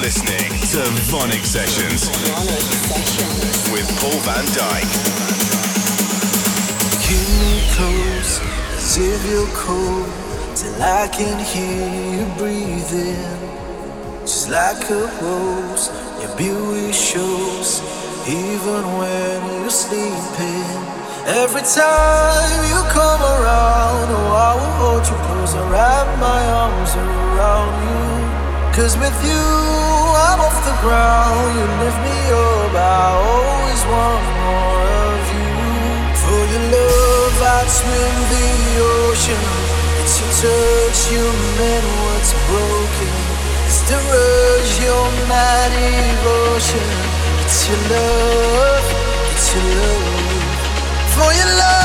listening to VONYC Sessions with Paul van Dyk. Keep me close, as if you're cold, till I can hear you breathing. Just like a rose, your beauty shows, even when you're sleeping. Every time you come around, oh, I will hold you close and wrap my arms around you. 'Cause with you, I'm off the ground, you lift me up, I always want more of you. For your love, I'd swim the ocean. It's your touch, you mend what's broken. It's the rush, your mad devotion. It's your love, it's your love. For your love